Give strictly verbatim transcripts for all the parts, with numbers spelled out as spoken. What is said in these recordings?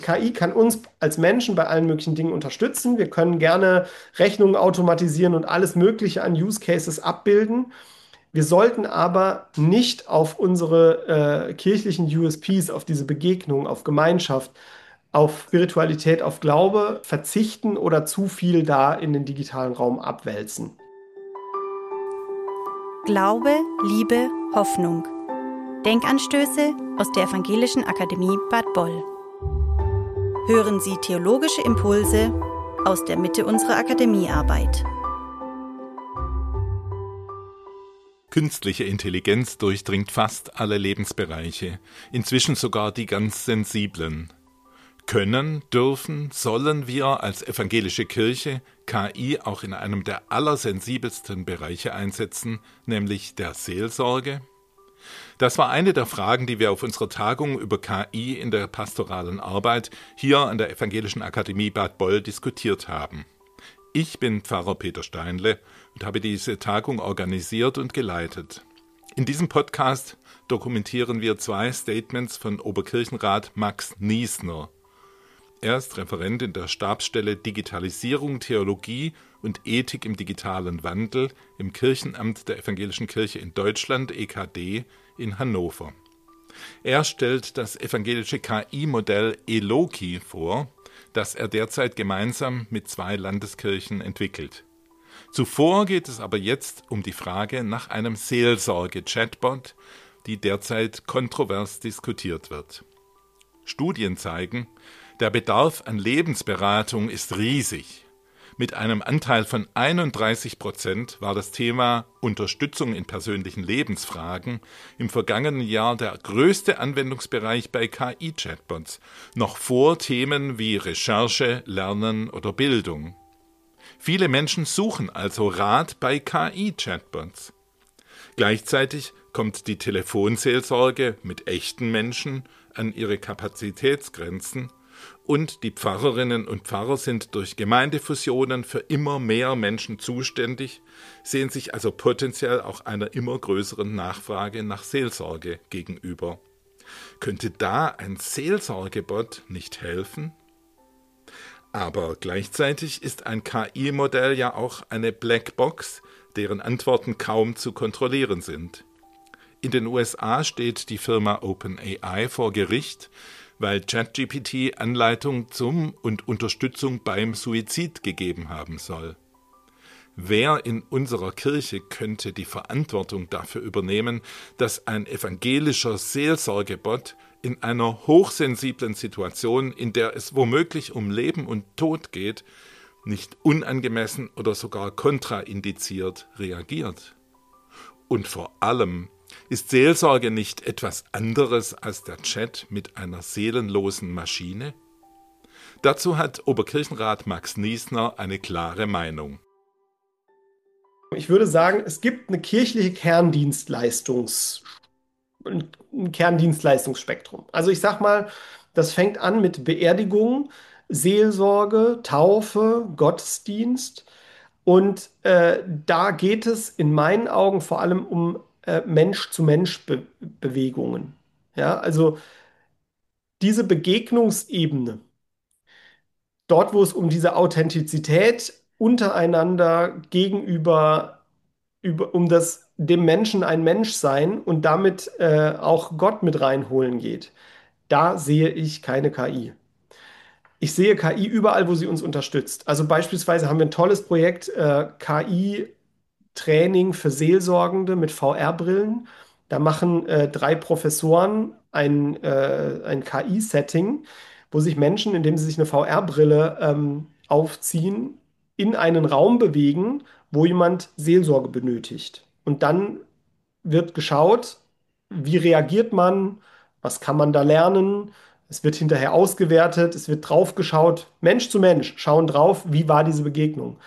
K I kann uns als Menschen bei allen möglichen Dingen unterstützen. Wir können gerne Rechnungen automatisieren und alles Mögliche an Use Cases abbilden. Wir sollten aber nicht auf unsere äh, kirchlichen U S Ps, auf diese Begegnung, auf Gemeinschaft, auf Spiritualität, auf Glaube verzichten oder zu viel da in den digitalen Raum abwälzen. Glaube, Liebe, Hoffnung. Denkanstöße aus der Evangelischen Akademie Bad Boll. Hören Sie theologische Impulse aus der Mitte unserer Akademiearbeit. Künstliche Intelligenz durchdringt fast alle Lebensbereiche, inzwischen sogar die ganz sensiblen. Können, dürfen, sollen wir als evangelische Kirche K I auch in einem der allersensibelsten Bereiche einsetzen, nämlich der Seelsorge? Das war eine der Fragen, die wir auf unserer Tagung über K I in der pastoralen Arbeit hier an der Evangelischen Akademie Bad Boll diskutiert haben. Ich bin Pfarrer Peter Steinle und habe diese Tagung organisiert und geleitet. In diesem Podcast dokumentieren wir zwei Statements von Oberkirchenrat Max Niesner. Er ist Referent in der Stabsstelle Digitalisierung, Theologie und Ethik im digitalen Wandel im Kirchenamt der Evangelischen Kirche in Deutschland, E K D, in Hannover. Er stellt das evangelische K I-Modell Eloki vor, das er derzeit gemeinsam mit zwei Landeskirchen entwickelt. Zuvor geht es aber jetzt um die Frage nach einem Seelsorge-Chatbot, die derzeit kontrovers diskutiert wird. Studien zeigen, der Bedarf an Lebensberatung ist riesig. Mit einem Anteil von einunddreißig Prozent war das Thema Unterstützung in persönlichen Lebensfragen im vergangenen Jahr der größte Anwendungsbereich bei K I-Chatbots, noch vor Themen wie Recherche, Lernen oder Bildung. Viele Menschen suchen also Rat bei K I-Chatbots. Gleichzeitig kommt die Telefonseelsorge mit echten Menschen an ihre Kapazitätsgrenzen und die Pfarrerinnen und Pfarrer sind durch Gemeindefusionen für immer mehr Menschen zuständig, sehen sich also potenziell auch einer immer größeren Nachfrage nach Seelsorge gegenüber. Könnte da ein Seelsorgebot nicht helfen? Aber gleichzeitig ist ein K I-Modell ja auch eine Blackbox, deren Antworten kaum zu kontrollieren sind. In den U S A steht die Firma OpenAI vor Gericht, weil ChatGPT Anleitung zum und Unterstützung beim Suizid gegeben haben soll. Wer in unserer Kirche könnte die Verantwortung dafür übernehmen, dass ein evangelischer Seelsorgebot in einer hochsensiblen Situation, in der es womöglich um Leben und Tod geht, nicht unangemessen oder sogar kontraindiziert reagiert? Und vor allem, ist Seelsorge nicht etwas anderes als der Chat mit einer seelenlosen Maschine? Dazu hat Oberkirchenrat Max Niesner eine klare Meinung. Ich würde sagen, es gibt eine kirchliche Kerndienstleistungs, ein Kerndienstleistungsspektrum. Also ich sag mal, das fängt an mit Beerdigung, Seelsorge, Taufe, Gottesdienst. Und äh, da geht es in meinen Augen vor allem um äh, Mensch-zu-Mensch-Bewegungen. Ja, also diese Begegnungsebene, dort, wo es um diese Authentizität untereinander gegenüber, über, um das dem Menschen ein Mensch sein und damit äh, auch Gott mit reinholen geht, da sehe ich keine K I. Ich sehe K I überall, wo sie uns unterstützt. Also beispielsweise haben wir ein tolles Projekt, äh, K I-Training für Seelsorgende mit V R-Brillen. Da machen äh, drei Professoren ein, äh, ein K I-Setting, wo sich Menschen, indem sie sich eine V R-Brille ähm, aufziehen, in einen Raum bewegen, wo jemand Seelsorge benötigt. Und dann wird geschaut, wie reagiert man, was kann man da lernen. Es wird hinterher ausgewertet, es wird drauf geschaut, Mensch zu Mensch, schauen drauf, wie war diese Begegnung.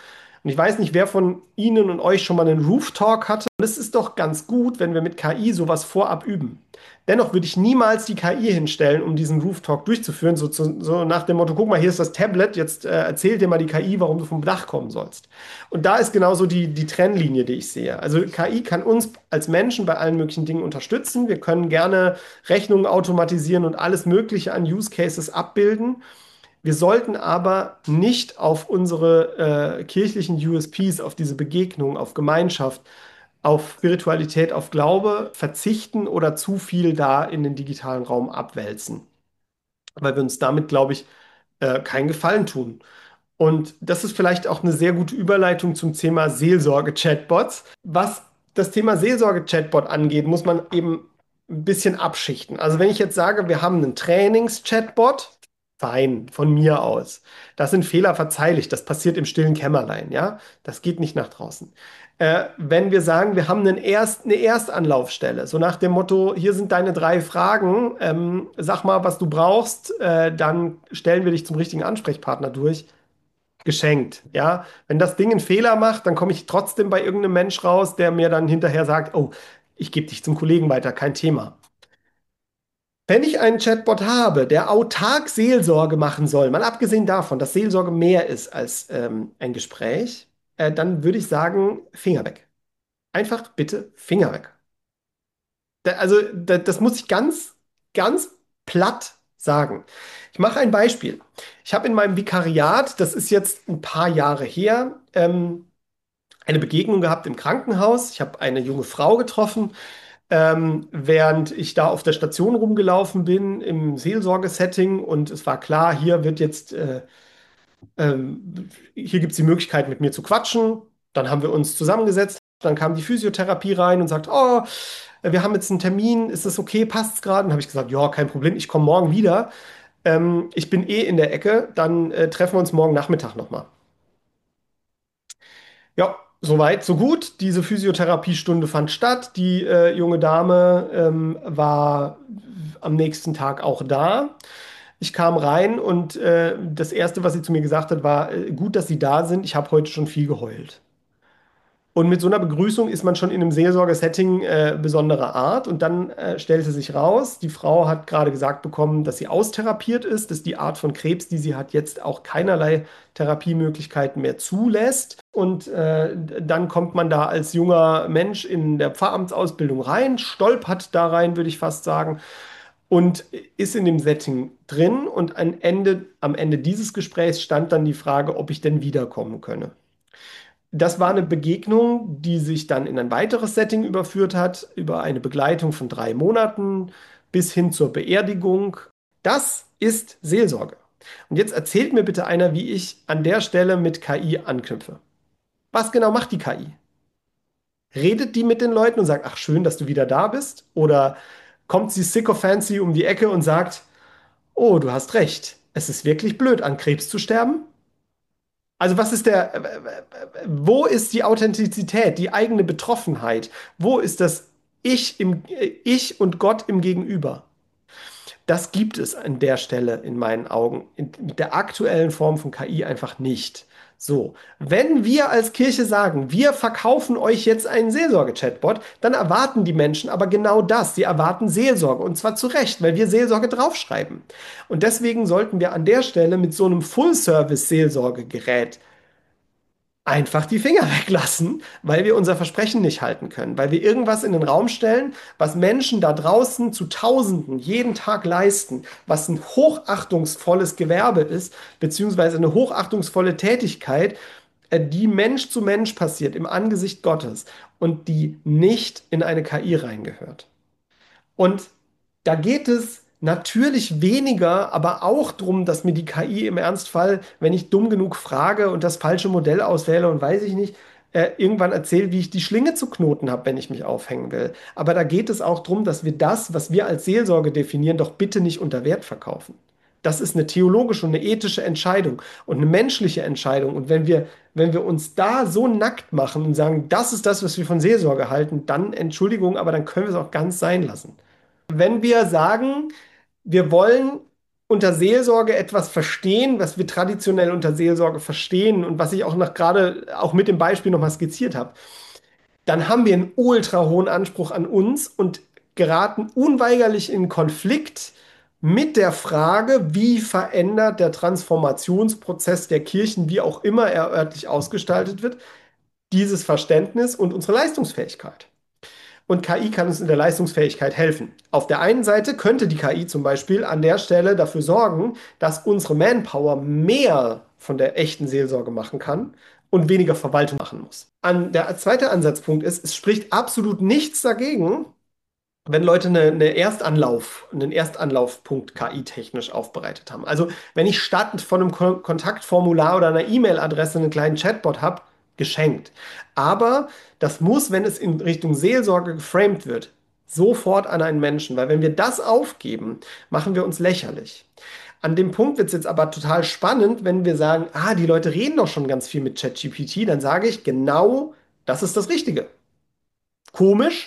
Und ich weiß nicht, wer von Ihnen und euch schon mal einen Roof-Talk hatte. Und es ist doch ganz gut, wenn wir mit K I sowas vorab üben. Dennoch würde ich niemals die K I hinstellen, um diesen Roof-Talk durchzuführen, so, zu, so nach dem Motto, guck mal, hier ist das Tablet, jetzt äh, erzählt dir mal die K I, warum du vom Dach kommen sollst. Und da ist genauso die, die Trennlinie, die ich sehe. Also K I kann uns als Menschen bei allen möglichen Dingen unterstützen. Wir können gerne Rechnungen automatisieren und alles Mögliche an Use Cases abbilden. Wir sollten aber nicht auf unsere äh, kirchlichen U S Ps, auf diese Begegnung, auf Gemeinschaft, auf Spiritualität, auf Glaube verzichten oder zu viel da in den digitalen Raum abwälzen, weil wir uns damit, glaube ich, äh, keinen Gefallen tun. Und das ist vielleicht auch eine sehr gute Überleitung zum Thema Seelsorge-Chatbots. Was das Thema Seelsorge-Chatbot angeht, muss man eben ein bisschen abschichten. Also wenn ich jetzt sage, wir haben einen Trainings-Chatbot, fein, von mir aus. Das sind Fehler verzeihlich, das passiert im stillen Kämmerlein, ja. Das geht nicht nach draußen. Äh, wenn wir sagen, wir haben einen Erst, eine Erstanlaufstelle, so nach dem Motto, hier sind deine drei Fragen, ähm, sag mal, was du brauchst, äh, dann stellen wir dich zum richtigen Ansprechpartner durch. Geschenkt, ja. Wenn das Ding einen Fehler macht, dann komme ich trotzdem bei irgendeinem Mensch raus, der mir dann hinterher sagt, oh, ich gebe dich zum Kollegen weiter, kein Thema. Wenn ich einen Chatbot habe, der autark Seelsorge machen soll, mal abgesehen davon, dass Seelsorge mehr ist als ähm, ein Gespräch, äh, dann würde ich sagen, Finger weg. Einfach bitte Finger weg. Da, also da, das muss ich ganz, ganz platt sagen. Ich mache ein Beispiel. Ich habe in meinem Vikariat, das ist jetzt ein paar Jahre her, ähm, eine Begegnung gehabt im Krankenhaus. Ich habe eine junge Frau getroffen, ähm, während ich da auf der Station rumgelaufen bin im Seelsorgesetting und es war klar, hier wird jetzt, äh, ähm, hier gibt es die Möglichkeit, mit mir zu quatschen. Dann haben wir uns zusammengesetzt. Dann kam die Physiotherapie rein und sagt, oh, wir haben jetzt einen Termin, ist das okay, passt es gerade? Dann habe ich gesagt, ja, kein Problem, ich komme morgen wieder. Ähm, ich bin eh in der Ecke, dann äh, treffen wir uns morgen Nachmittag nochmal. Ja, soweit, so gut. Diese Physiotherapiestunde fand statt. Die äh, junge Dame ähm, war am nächsten Tag auch da. Ich kam rein und äh, das Erste, was sie zu mir gesagt hat, war, äh, gut, dass Sie da sind. Ich habe heute schon viel geheult. Und mit so einer Begrüßung ist man schon in einem Seelsorgesetting äh, besonderer Art. Und dann äh, stellte sich raus, die Frau hat gerade gesagt bekommen, dass sie austherapiert ist, dass die Art von Krebs, die sie hat, jetzt auch keinerlei Therapiemöglichkeiten mehr zulässt. Und äh, dann kommt man da als junger Mensch in der Pfarramtsausbildung rein, stolpert da rein, würde ich fast sagen, und ist in dem Setting drin. Und am Ende, am Ende dieses Gesprächs stand dann die Frage, ob ich denn wiederkommen könne. Das war eine Begegnung, die sich dann in ein weiteres Setting überführt hat, über eine Begleitung von drei Monaten bis hin zur Beerdigung. Das ist Seelsorge. Und jetzt erzählt mir bitte einer, wie ich an der Stelle mit K I anknüpfe. Was genau macht die K I? Redet die mit den Leuten und sagt, ach schön, dass du wieder da bist? Oder kommt sie sycophancy um die Ecke und sagt, oh, du hast recht, es ist wirklich blöd, an Krebs zu sterben? Also was ist der, wo ist die Authentizität, die eigene Betroffenheit? Wo ist das Ich im, Ich und Gott im Gegenüber? Das gibt es an der Stelle in meinen Augen in, mit der aktuellen Form von K I einfach nicht. So, wenn wir als Kirche sagen, wir verkaufen euch jetzt einen Seelsorge-Chatbot, dann erwarten die Menschen aber genau das. Sie erwarten Seelsorge und zwar zu Recht, weil wir Seelsorge draufschreiben. Und deswegen sollten wir an der Stelle mit so einem Full-Service-Seelsorgegerät einfach die Finger weglassen, weil wir unser Versprechen nicht halten können, weil wir irgendwas in den Raum stellen, was Menschen da draußen zu Tausenden jeden Tag leisten, was ein hochachtungsvolles Gewerbe ist, beziehungsweise eine hochachtungsvolle Tätigkeit, äh, die Mensch zu Mensch passiert im Angesicht Gottes und die nicht in eine K I reingehört. Und da geht es natürlich weniger, aber auch darum, dass mir die K I im Ernstfall, wenn ich dumm genug frage und das falsche Modell auswähle und weiß ich nicht, äh, irgendwann erzählt, wie ich die Schlinge zu knoten habe, wenn ich mich aufhängen will. Aber da geht es auch darum, dass wir das, was wir als Seelsorge definieren, doch bitte nicht unter Wert verkaufen. Das ist eine theologische und eine ethische Entscheidung und eine menschliche Entscheidung. Und wenn wir, wenn wir uns da so nackt machen und sagen, das ist das, was wir von Seelsorge halten, dann Entschuldigung, aber dann können wir es auch ganz sein lassen. Wenn wir sagen, wir wollen unter Seelsorge etwas verstehen, was wir traditionell unter Seelsorge verstehen und was ich auch noch gerade auch mit dem Beispiel nochmal skizziert habe, dann haben wir einen ultra hohen Anspruch an uns und geraten unweigerlich in Konflikt mit der Frage, wie verändert der Transformationsprozess der Kirchen, wie auch immer er örtlich ausgestaltet wird, dieses Verständnis und unsere Leistungsfähigkeit. Und K I kann uns in der Leistungsfähigkeit helfen. Auf der einen Seite könnte die K I zum Beispiel an der Stelle dafür sorgen, dass unsere Manpower mehr von der echten Seelsorge machen kann und weniger Verwaltung machen muss. An der zweite Ansatzpunkt ist, es spricht absolut nichts dagegen, wenn Leute eine, eine Erstanlauf, einen Erstanlaufpunkt K I-technisch aufbereitet haben. Also wenn ich statt von einem Kon Kontaktformular oder einer E-Mail-Adresse einen kleinen Chatbot habe, geschenkt. Aber das muss, wenn es in Richtung Seelsorge geframed wird, sofort an einen Menschen, weil wenn wir das aufgeben, machen wir uns lächerlich. An dem Punkt wird es jetzt aber total spannend, wenn wir sagen, ah, die Leute reden doch schon ganz viel mit ChatGPT, dann sage ich, genau, das ist das Richtige. Komisch,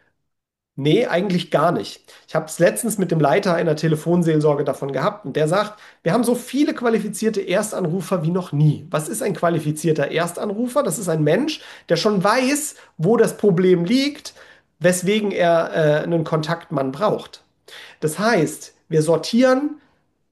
nee, eigentlich gar nicht. Ich habe es letztens mit dem Leiter einer Telefonseelsorge davon gehabt und der sagt, wir haben so viele qualifizierte Erstanrufer wie noch nie. Was ist ein qualifizierter Erstanrufer? Das ist ein Mensch, der schon weiß, wo das Problem liegt, weswegen er äh, einen Kontaktmann braucht. Das heißt, wir sortieren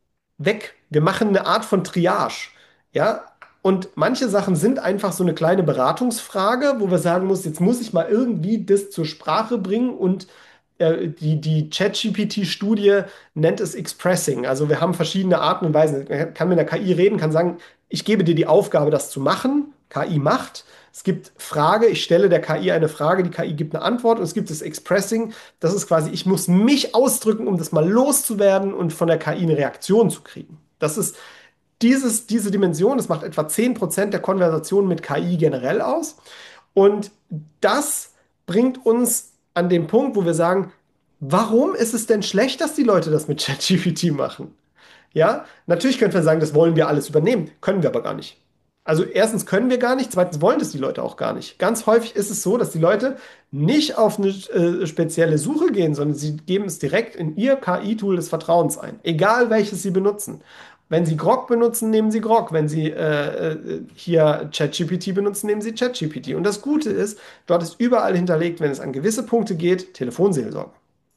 weg. Wir machen eine Art von Triage. Ja, und manche Sachen sind einfach so eine kleine Beratungsfrage, wo wir sagen muss, jetzt muss ich mal irgendwie das zur Sprache bringen und äh, die, die ChatGPT-Studie nennt es Expressing. Also wir haben verschiedene Arten und Weisen. Man kann mit der K I reden, kann sagen, ich gebe dir die Aufgabe, das zu machen. K I macht. Es gibt Frage, ich stelle der K I eine Frage, die K I gibt eine Antwort und es gibt das Expressing. Das ist quasi, ich muss mich ausdrücken, um das mal loszuwerden und von der K I eine Reaktion zu kriegen. Das ist dieses, diese Dimension, das macht etwa zehn Prozent der Konversationen mit K I generell aus. Und das bringt uns an den Punkt, wo wir sagen, warum ist es denn schlecht, dass die Leute das mit ChatGPT machen? Ja, natürlich könnten wir sagen, das wollen wir alles übernehmen, können wir aber gar nicht. Also erstens können wir gar nicht, zweitens wollen das die Leute auch gar nicht. Ganz häufig ist es so, dass die Leute nicht auf eine äh, spezielle Suche gehen, sondern sie geben es direkt in ihr K I-Tool des Vertrauens ein, egal welches sie benutzen. Wenn Sie Grok benutzen, nehmen Sie Grok. Wenn Sie äh, äh, hier ChatGPT benutzen, nehmen Sie ChatGPT. Und das Gute ist, dort ist überall hinterlegt, wenn es an gewisse Punkte geht, Telefonseelsorge.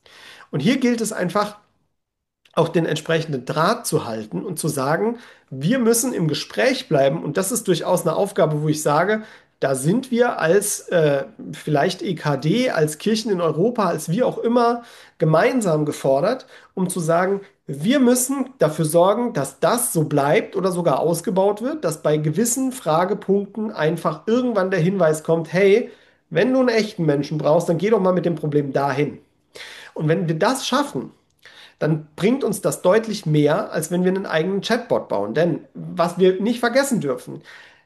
Und hier gilt es einfach, auch den entsprechenden Draht zu halten und zu sagen, wir müssen im Gespräch bleiben. Und das ist durchaus eine Aufgabe, wo ich sage, da sind wir als äh, vielleicht E K D, als Kirchen in Europa, als wie auch immer gemeinsam gefordert, um zu sagen, wir müssen dafür sorgen, dass das so bleibt oder sogar ausgebaut wird, dass bei gewissen Fragepunkten einfach irgendwann der Hinweis kommt, hey, wenn du einen echten Menschen brauchst, dann geh doch mal mit dem Problem dahin. Und wenn wir das schaffen, dann bringt uns das deutlich mehr, als wenn wir einen eigenen Chatbot bauen. Denn was wir nicht vergessen dürfen,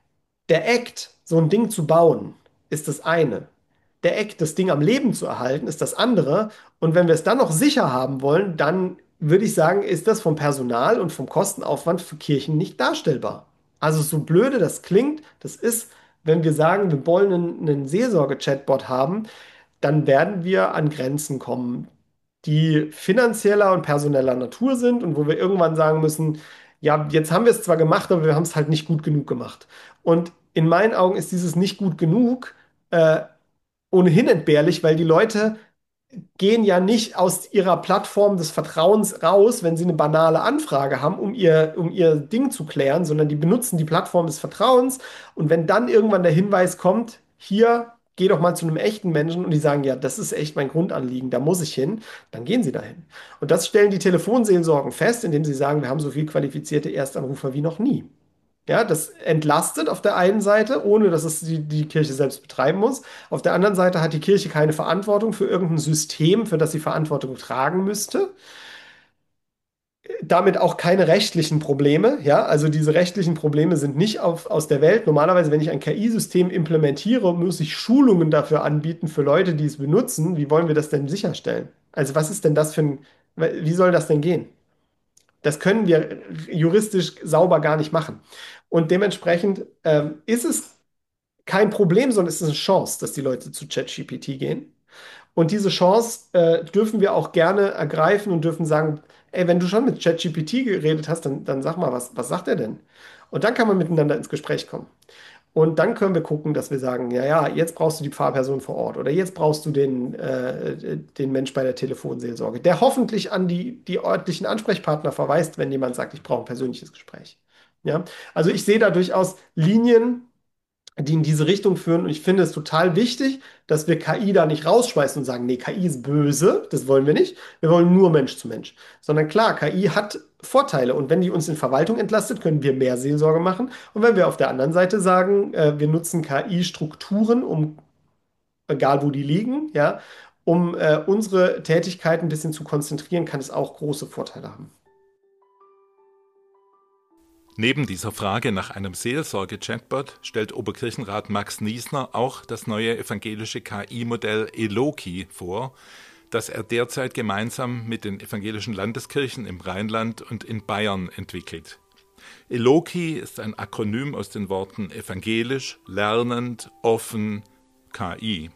der Act, so ein Ding zu bauen, ist das eine. Der Act, das Ding am Leben zu erhalten, ist das andere. Und wenn wir es dann noch sicher haben wollen, dann würde ich sagen, ist das vom Personal und vom Kostenaufwand für Kirchen nicht darstellbar. Also so blöde das klingt, das ist, wenn wir sagen, wir wollen einen, einen Seelsorge-Chatbot haben, dann werden wir an Grenzen kommen, die finanzieller und personeller Natur sind und wo wir irgendwann sagen müssen, ja, jetzt haben wir es zwar gemacht, aber wir haben es halt nicht gut genug gemacht. Und in meinen Augen ist dieses nicht gut genug äh, ohnehin entbehrlich, weil die Leute gehen ja nicht aus ihrer Plattform des Vertrauens raus, wenn sie eine banale Anfrage haben, um ihr, um ihr Ding zu klären, sondern die benutzen die Plattform des Vertrauens. Und wenn dann irgendwann der Hinweis kommt, hier, geh doch mal zu einem echten Menschen und die sagen, ja, das ist echt mein Grundanliegen, da muss ich hin, dann gehen sie dahin. Und das stellen die Telefonseelsorgen fest, indem sie sagen, wir haben so viel qualifizierte Erstanrufer wie noch nie. Ja, das entlastet auf der einen Seite, ohne dass es die, die Kirche selbst betreiben muss. Auf der anderen Seite hat die Kirche keine Verantwortung für irgendein System, für das sie Verantwortung tragen müsste. Damit auch keine rechtlichen Probleme. Ja, also diese rechtlichen Probleme sind nicht auf, aus der Welt. Normalerweise, wenn ich ein K I-System implementiere, muss ich Schulungen dafür anbieten für Leute, die es benutzen. Wie wollen wir das denn sicherstellen? Also was ist denn das für ein, wie soll das denn gehen? Das können wir juristisch sauber gar nicht machen. Und dementsprechend ähm, ist es kein Problem, sondern es ist eine Chance, dass die Leute zu ChatGPT gehen. Und diese Chance äh, dürfen wir auch gerne ergreifen und dürfen sagen, ey, wenn du schon mit ChatGPT geredet hast, dann, dann sag mal, was, was sagt er denn? Und dann kann man miteinander ins Gespräch kommen. Und dann können wir gucken, dass wir sagen, ja, ja, jetzt brauchst du die Pfarrperson vor Ort oder jetzt brauchst du den, äh, den Mensch bei der Telefonseelsorge, der hoffentlich an die, die örtlichen Ansprechpartner verweist, wenn jemand sagt, ich brauche ein persönliches Gespräch. Ja, also ich sehe da durchaus Linien, die in diese Richtung führen. Und ich finde es total wichtig, dass wir K I da nicht rausschmeißen und sagen, nee, K I ist böse, das wollen wir nicht. Wir wollen nur Mensch zu Mensch. Sondern klar, K I hat Vorteile. Und wenn die uns in Verwaltung entlastet, können wir mehr Seelsorge machen. Und wenn wir auf der anderen Seite sagen, äh, wir nutzen K I-Strukturen, um, egal wo die liegen, ja, um äh, unsere Tätigkeit ein bisschen zu konzentrieren, kann es auch große Vorteile haben. Neben dieser Frage nach einem Seelsorge-Chatbot stellt Oberkirchenrat Max Niesner auch das neue evangelische K I-Modell Eloki vor, das er derzeit gemeinsam mit den evangelischen Landeskirchen im Rheinland und in Bayern entwickelt. Eloki ist ein Akronym aus den Worten evangelisch, lernend, offen, K I.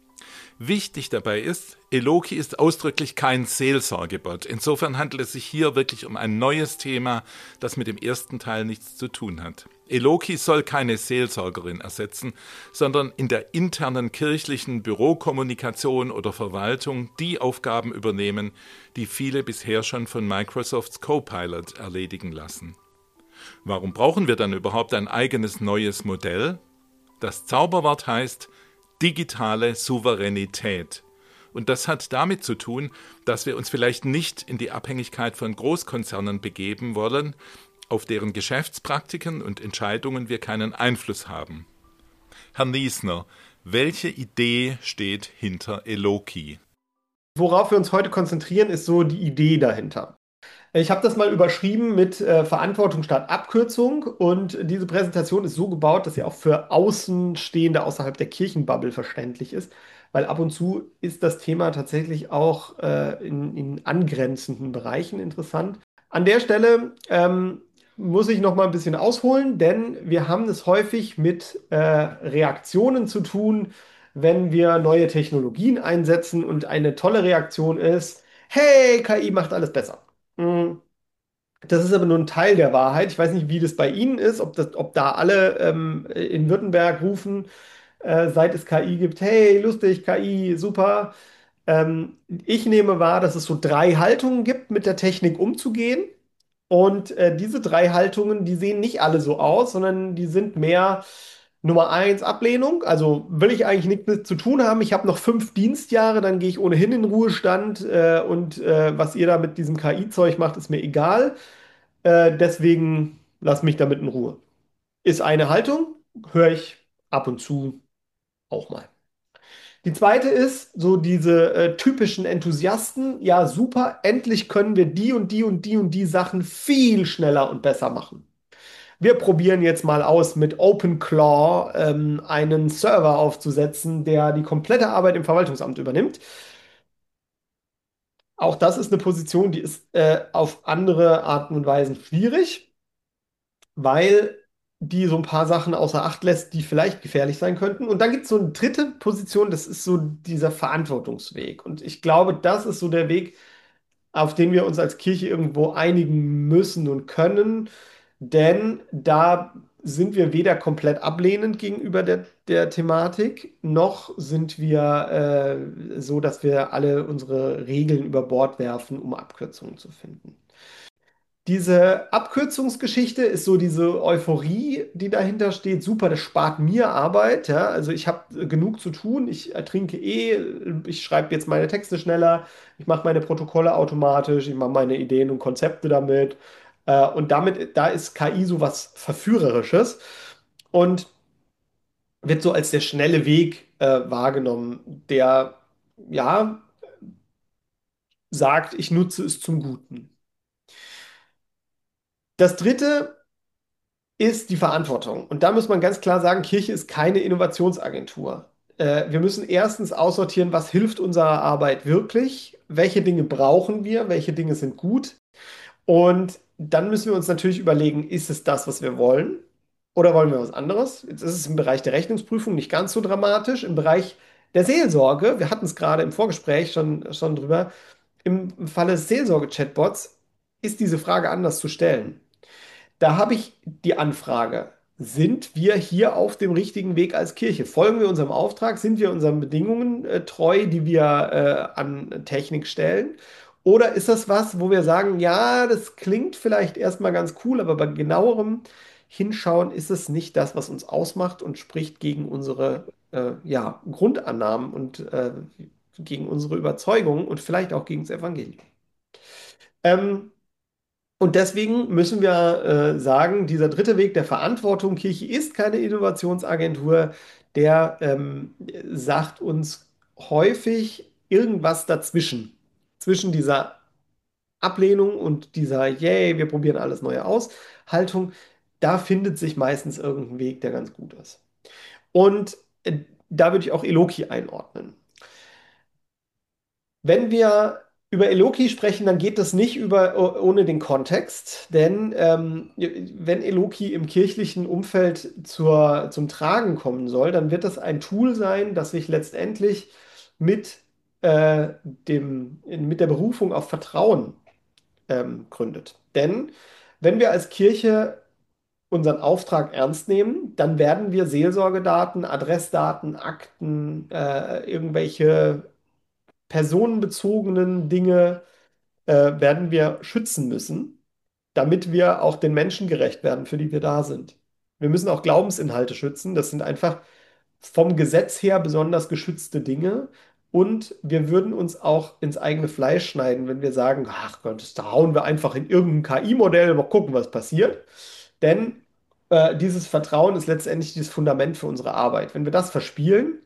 Wichtig dabei ist, Eloki ist ausdrücklich kein Seelsorgebot. Insofern handelt es sich hier wirklich um ein neues Thema, das mit dem ersten Teil nichts zu tun hat. Eloki soll keine Seelsorgerin ersetzen, sondern in der internen kirchlichen Bürokommunikation oder Verwaltung die Aufgaben übernehmen, die viele bisher schon von Microsofts Copilot erledigen lassen. Warum brauchen wir dann überhaupt ein eigenes neues Modell? Das Zauberwort heißt digitale Souveränität. Und das hat damit zu tun, dass wir uns vielleicht nicht in die Abhängigkeit von Großkonzernen begeben wollen, auf deren Geschäftspraktiken und Entscheidungen wir keinen Einfluss haben. Herr Niesner, welche Idee steht hinter Eloki? Worauf wir uns heute konzentrieren, ist so die Idee dahinter. Ich habe das mal überschrieben mit äh, Verantwortung statt Abkürzung und diese Präsentation ist so gebaut, dass sie auch für Außenstehende außerhalb der Kirchenbubble verständlich ist, weil ab und zu ist das Thema tatsächlich auch äh, in, in angrenzenden Bereichen interessant. An der Stelle ähm, muss ich noch mal ein bisschen ausholen, denn wir haben es häufig mit äh, Reaktionen zu tun, wenn wir neue Technologien einsetzen und eine tolle Reaktion ist, hey, K I macht alles besser. Mm, Das ist aber nur ein Teil der Wahrheit. Ich weiß nicht, wie das bei Ihnen ist, ob das, ob da alle ähm, in Württemberg rufen, äh, seit es K I gibt, hey, lustig, K I, super. Ähm, ich nehme wahr, dass es so drei Haltungen gibt, mit der Technik umzugehen. Und äh, diese drei Haltungen, die sehen nicht alle so aus, sondern die sind mehr Nummer eins Ablehnung. Also will ich eigentlich nichts mit zu tun haben. Ich habe noch fünf Dienstjahre, dann gehe ich ohnehin in den Ruhestand äh, und äh, was ihr da mit diesem K I-Zeug macht, ist mir egal. Äh, deswegen lass mich damit in Ruhe. Ist eine Haltung, höre ich ab und zu auch mal. Die zweite ist so diese äh, typischen Enthusiasten. Ja, super, endlich können wir die und die und die und die Sachen viel schneller und besser machen. Wir probieren jetzt mal aus, mit OpenClaw ähm, einen Server aufzusetzen, der die komplette Arbeit im Verwaltungsamt übernimmt. Auch das ist eine Position, die ist äh, auf andere Arten und Weisen schwierig, weil die so ein paar Sachen außer Acht lässt, die vielleicht gefährlich sein könnten. Und dann gibt es so eine dritte Position, das ist so dieser Verantwortungsweg. Und ich glaube, das ist so der Weg, auf den wir uns als Kirche irgendwo einigen müssen und können, denn da sind wir weder komplett ablehnend gegenüber der, der Thematik, noch sind wir äh, so, dass wir alle unsere Regeln über Bord werfen, um Abkürzungen zu finden. Diese Abkürzungsgeschichte ist so diese Euphorie, die dahinter steht. Super, das spart mir Arbeit. Ja? Also ich habe genug zu tun. Ich ertrinke eh. Ich schreibe jetzt meine Texte schneller. Ich mache meine Protokolle automatisch. Ich mache meine Ideen und Konzepte damit. Äh, und damit, da ist K I so was Verführerisches und wird so als der schnelle Weg äh, wahrgenommen, der ja sagt, ich nutze es zum Guten. Das dritte ist die Verantwortung. Und da muss man ganz klar sagen, Kirche ist keine Innovationsagentur. Äh, wir müssen erstens aussortieren, was hilft unserer Arbeit wirklich, welche Dinge brauchen wir, welche Dinge sind gut. Und dann müssen wir uns natürlich überlegen, ist es das, was wir wollen? Oder wollen wir was anderes? Jetzt ist es im Bereich der Rechnungsprüfung nicht ganz so dramatisch. Im Bereich Der Seelsorge, wir hatten es gerade im Vorgespräch schon, schon drüber, im Falle des Seelsorge-Chatbots ist diese Frage anders zu stellen. Da habe ich die Anfrage, sind wir hier auf dem richtigen Weg als Kirche? Folgen wir unserem Auftrag? Sind wir unseren Bedingungen äh, treu, die wir äh, an Technik stellen? Oder ist das was, wo wir sagen, ja, das klingt vielleicht erstmal ganz cool, aber bei genauerem Hinschauen ist es nicht das, was uns ausmacht und spricht gegen unsere äh, ja, Grundannahmen und äh, gegen unsere Überzeugungen und vielleicht auch gegen das Evangelium. Ähm, und deswegen müssen wir äh, sagen, dieser dritte Weg der Verantwortung, Kirche ist keine Innovationsagentur, der ähm, sagt uns häufig irgendwas dazwischen. Zwischen dieser Ablehnung und dieser Yay, wir probieren alles Neue aus, Haltung, da findet sich meistens irgendein Weg, der ganz gut ist. Und äh, da würde ich auch Eloki einordnen. Wenn wir über Eloki sprechen, dann geht das nicht über, oh- ohne den Kontext, denn ähm, wenn Eloki im kirchlichen Umfeld zur, zum Tragen kommen soll, dann wird das ein Tool sein, das sich letztendlich mit, äh, dem, mit der Berufung auf Vertrauen ähm, gründet. Denn wenn wir als Kirche unseren Auftrag ernst nehmen, dann werden wir Seelsorgedaten, Adressdaten, Akten, äh, irgendwelche personenbezogenen Dinge äh, werden wir schützen müssen, damit wir auch den Menschen gerecht werden, für die wir da sind. Wir müssen auch Glaubensinhalte schützen. Das sind einfach vom Gesetz her besonders geschützte Dinge. Und wir würden uns auch ins eigene Fleisch schneiden, wenn wir sagen, ach Gott, da hauen wir einfach in irgendein K I-Modell, mal gucken, was passiert. Denn äh, dieses Vertrauen ist letztendlich das Fundament für unsere Arbeit. Wenn wir das verspielen,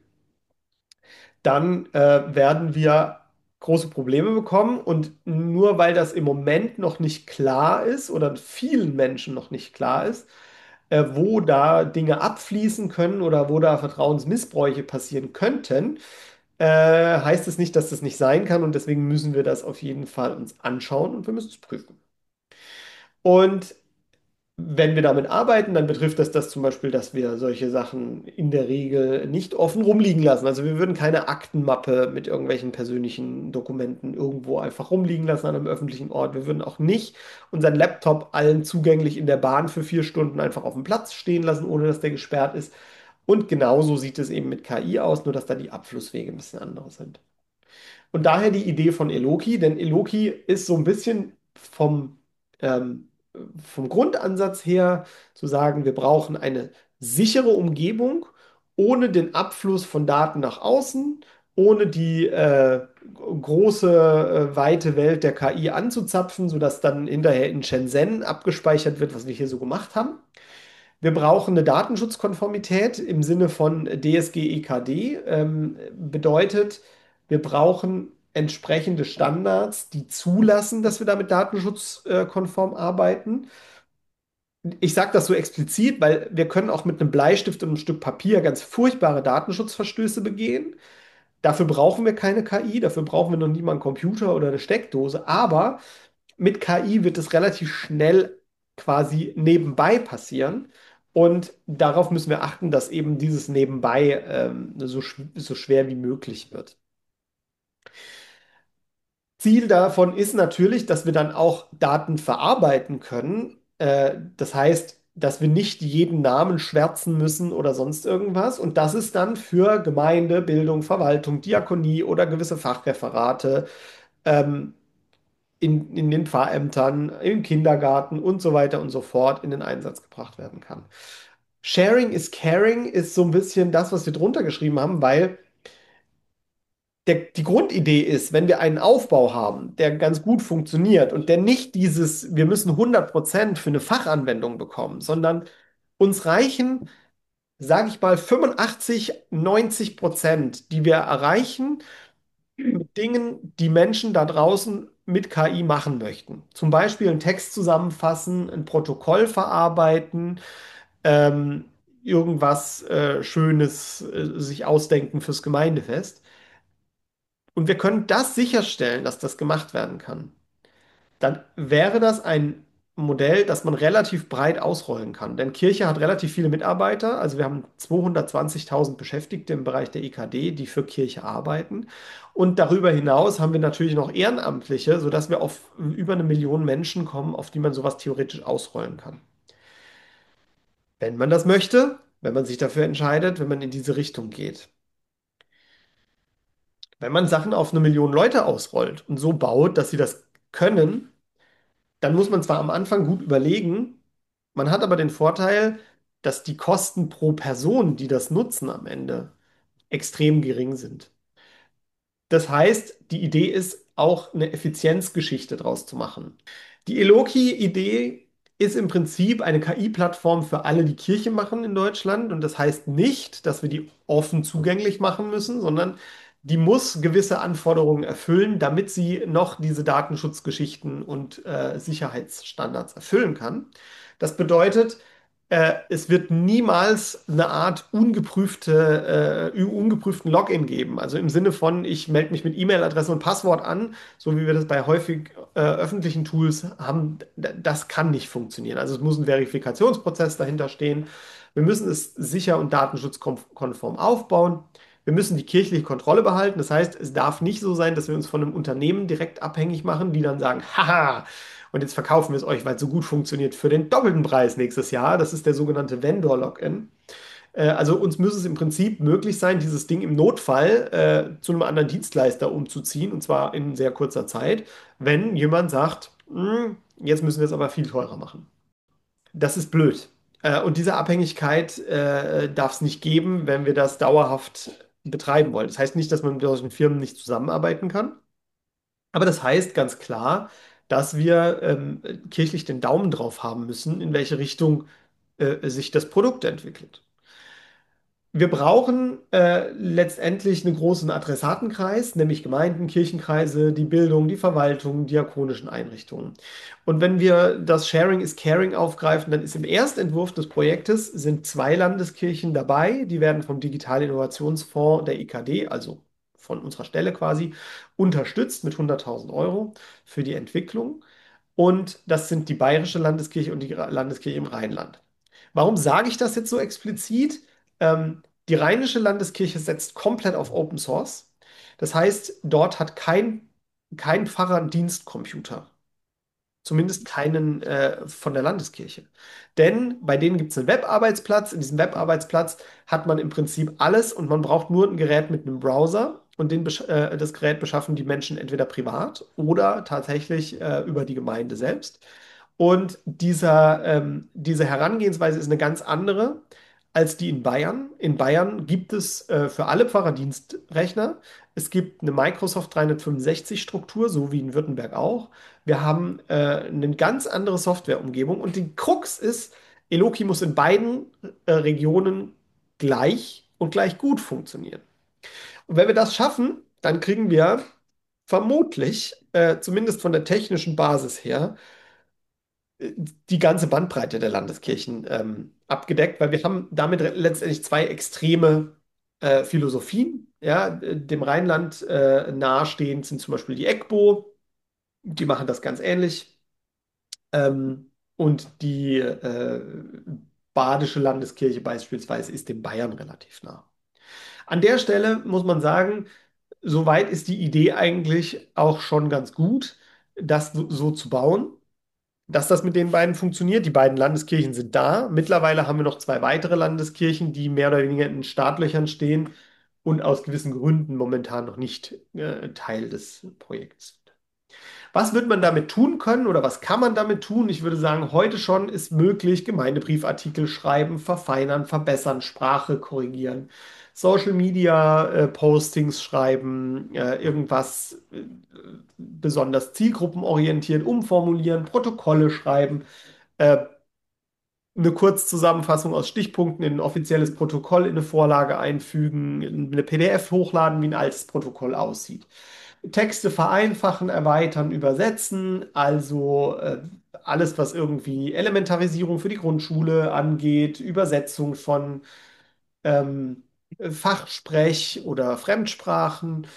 dann äh, werden wir große Probleme bekommen. Und nur weil das im Moment noch nicht klar ist oder vielen Menschen noch nicht klar ist, äh, wo da Dinge abfließen können oder wo da Vertrauensmissbräuche passieren könnten, äh, heißt es nicht, dass das nicht sein kann. Und deswegen müssen wir das auf jeden Fall uns anschauen und wir müssen es prüfen. Und wenn wir damit arbeiten, dann betrifft das das zum Beispiel, dass wir solche Sachen in der Regel nicht offen rumliegen lassen. Also wir würden keine Aktenmappe mit irgendwelchen persönlichen Dokumenten irgendwo einfach rumliegen lassen an einem öffentlichen Ort. Wir würden auch nicht unseren Laptop allen zugänglich in der Bahn für vier Stunden einfach auf dem Platz stehen lassen, ohne dass der gesperrt ist. Und genauso sieht es eben mit K I aus, nur dass da die Abflusswege ein bisschen andere sind. Und daher die Idee von Eloki, denn Eloki ist so ein bisschen vom, ähm, vom Grundansatz her zu sagen, wir brauchen eine sichere Umgebung ohne den Abfluss von Daten nach außen, ohne die äh, große, äh, weite Welt der K I anzuzapfen, sodass dann hinterher in Shenzhen abgespeichert wird, was wir hier so gemacht haben. Wir brauchen eine Datenschutzkonformität im Sinne von D S G E K D. Ähm, bedeutet, wir brauchen entsprechende Standards, die zulassen, dass wir damit datenschutzkonform arbeiten. Ich sage das so explizit, weil wir können auch mit einem Bleistift und einem Stück Papier ganz furchtbare Datenschutzverstöße begehen. Dafür brauchen wir keine K I, dafür brauchen wir noch nie mal einen Computer oder eine Steckdose. Aber mit K I wird es relativ schnell quasi nebenbei passieren. Und darauf müssen wir achten, dass eben dieses Nebenbei ähm, so, sch so schwer wie möglich wird. Ziel davon ist natürlich, dass wir dann auch Daten verarbeiten können. Äh, das heißt, dass wir nicht jeden Namen schwärzen müssen oder sonst irgendwas. Und das ist dann für Gemeinde, Bildung, Verwaltung, Diakonie oder gewisse Fachreferate ähm, in, in den Pfarrämtern, im Kindergarten und so weiter und so fort in den Einsatz gebracht werden kann. Sharing is caring ist so ein bisschen das, was wir drunter geschrieben haben, weil der, die Grundidee ist, wenn wir einen Aufbau haben, der ganz gut funktioniert und der nicht dieses, wir müssen hundert Prozent für eine Fachanwendung bekommen, sondern uns reichen, sage ich mal, fünfundachtzig, neunzig Prozent, die wir erreichen mit Dingen, die Menschen da draußen mit K I machen möchten. Zum Beispiel einen Text zusammenfassen, ein Protokoll verarbeiten, ähm, irgendwas äh, Schönes äh, sich ausdenken fürs Gemeindefest. Und wir können das sicherstellen, dass das gemacht werden kann. Dann wäre das ein Modell, das man relativ breit ausrollen kann. Denn Kirche hat relativ viele Mitarbeiter. Also wir haben zweihundertzwanzigtausend Beschäftigte im Bereich der E K D, die für Kirche arbeiten. Und darüber hinaus haben wir natürlich noch Ehrenamtliche, sodass wir auf über eine Million Menschen kommen, auf die man sowas theoretisch ausrollen kann. Wenn man das möchte, wenn man sich dafür entscheidet, wenn man in diese Richtung geht. Wenn man Sachen auf eine Million Leute ausrollt und so baut, dass sie das können, dann muss man zwar am Anfang gut überlegen, man hat aber den Vorteil, dass die Kosten pro Person, die das nutzen am Ende, extrem gering sind. Das heißt, die Idee ist auch eine Effizienzgeschichte draus zu machen. Die Eloki-Idee ist im Prinzip eine K I-Plattform für alle, die Kirche machen in Deutschland. Und das heißt nicht, dass wir die offen zugänglich machen müssen, sondern die muss gewisse Anforderungen erfüllen, damit sie noch diese Datenschutzgeschichten und äh, Sicherheitsstandards erfüllen kann. Das bedeutet, äh, es wird niemals eine Art ungeprüfte, äh, ungeprüften Login geben. Also im Sinne von, ich melde mich mit E-Mail-Adresse und Passwort an, so wie wir das bei häufig äh, öffentlichen Tools haben. D- Das kann nicht funktionieren. Also es muss ein Verifikationsprozess dahinter stehen. Wir müssen es sicher und datenschutzkonform aufbauen. Wir müssen die kirchliche Kontrolle behalten. Das heißt, es darf nicht so sein, dass wir uns von einem Unternehmen direkt abhängig machen, die dann sagen, haha, und jetzt verkaufen wir es euch, weil es so gut funktioniert, für den doppelten Preis nächstes Jahr. Das ist der sogenannte Vendor-Login. Äh, also uns müsste es im Prinzip möglich sein, dieses Ding im Notfall äh, zu einem anderen Dienstleister umzuziehen, und zwar in sehr kurzer Zeit, wenn jemand sagt, "Hm, jetzt müssen wir es aber viel teurer machen." Das ist blöd. Äh, und diese Abhängigkeit äh, darf es nicht geben, wenn wir das dauerhaft betreiben wollen. Das heißt nicht, dass man mit solchen Firmen nicht zusammenarbeiten kann. Aber das heißt ganz klar, dass wir ähm, kirchlich den Daumen drauf haben müssen, in welche Richtung äh, sich das Produkt entwickelt. Wir brauchen äh, letztendlich einen großen Adressatenkreis, nämlich Gemeinden, Kirchenkreise, die Bildung, die Verwaltung, diakonischen Einrichtungen. Und wenn wir das Sharing is Caring aufgreifen, dann ist im Erstentwurf des Projektes sind zwei Landeskirchen dabei. Die werden vom Digital-Innovationsfonds der E K D, also von unserer Stelle quasi, unterstützt mit hunderttausend Euro für die Entwicklung. Und das sind die Bayerische Landeskirche und die Landeskirche im Rheinland. Warum sage ich das jetzt so explizit? Ähm, die Rheinische Landeskirche setzt komplett auf Open Source. Das heißt, dort hat kein, kein Pfarrer einen Dienstcomputer. Zumindest keinen äh, von der Landeskirche. Denn bei denen gibt es einen Webarbeitsplatz. In diesem Webarbeitsplatz hat man im Prinzip alles und man braucht nur ein Gerät mit einem Browser. Und den, besch- äh, das Gerät beschaffen die Menschen entweder privat oder tatsächlich äh, über die Gemeinde selbst. Und dieser, ähm, diese Herangehensweise ist eine ganz andere als die in Bayern. In Bayern gibt es äh, für alle Pfarrer Dienstrechner. Es gibt eine Microsoft dreihundertfünfundsechzig-Struktur, so wie in Württemberg auch. Wir haben äh, eine ganz andere Softwareumgebung. Und die Krux ist, Eloki muss in beiden äh, Regionen gleich und gleich gut funktionieren. Und wenn wir das schaffen, dann kriegen wir vermutlich, äh, zumindest von der technischen Basis her, die ganze Bandbreite der Landeskirchen ähm, abgedeckt, weil wir haben damit re- letztendlich zwei extreme äh, Philosophien. Ja, dem Rheinland äh, nahestehend sind zum Beispiel die EGBO, die machen das ganz ähnlich. Ähm, und die äh, Badische Landeskirche beispielsweise ist dem Bayern relativ nah. An der Stelle muss man sagen, soweit ist die Idee eigentlich auch schon ganz gut, das so, so zu bauen, dass das mit den beiden funktioniert. Die beiden Landeskirchen sind da. Mittlerweile haben wir noch zwei weitere Landeskirchen, die mehr oder weniger in den Startlöchern stehen und aus gewissen Gründen momentan noch nicht äh, Teil des Projekts sind. Was wird man damit tun können oder was kann man damit tun? Ich würde sagen, heute schon ist möglich, Gemeindebriefartikel schreiben, verfeinern, verbessern, Sprache korrigieren, Social Media äh, Postings schreiben, äh, irgendwas äh, besonders zielgruppenorientiert umformulieren, Protokolle schreiben, äh, eine Kurzzusammenfassung aus Stichpunkten in ein offizielles Protokoll in eine Vorlage einfügen, eine P D F hochladen, wie ein altes Protokoll aussieht. Texte vereinfachen, erweitern, übersetzen, also äh, alles, was irgendwie Elementarisierung für die Grundschule angeht, Übersetzung von ähm, Fachsprech oder Fremdsprachen,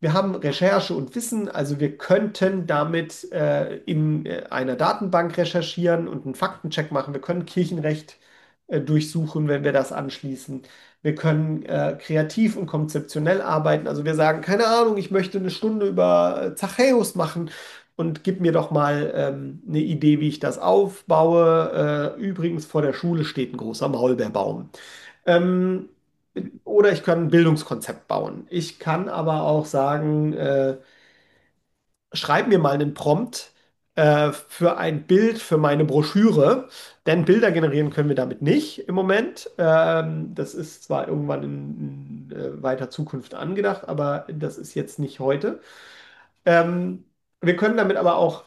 Wir haben Recherche und Wissen, also wir könnten damit äh, in äh, einer Datenbank recherchieren und einen Faktencheck machen. Wir können Kirchenrecht äh, durchsuchen, wenn wir das anschließen. Wir können äh, kreativ und konzeptionell arbeiten. Also wir sagen, keine Ahnung, ich möchte eine Stunde über äh, Zachäus machen und gib mir doch mal ähm, eine Idee, wie ich das aufbaue. Äh, übrigens, vor der Schule steht ein großer Maulbeerbaum. Ähm, oder ich kann ein Bildungskonzept bauen. Ich kann aber auch sagen, äh, schreib mir mal einen Prompt äh, für ein Bild für meine Broschüre, denn Bilder generieren können wir damit nicht im Moment. Ähm, das ist zwar irgendwann in, in äh, weiter Zukunft angedacht, aber das ist jetzt nicht heute. Ähm, Wir können damit aber auch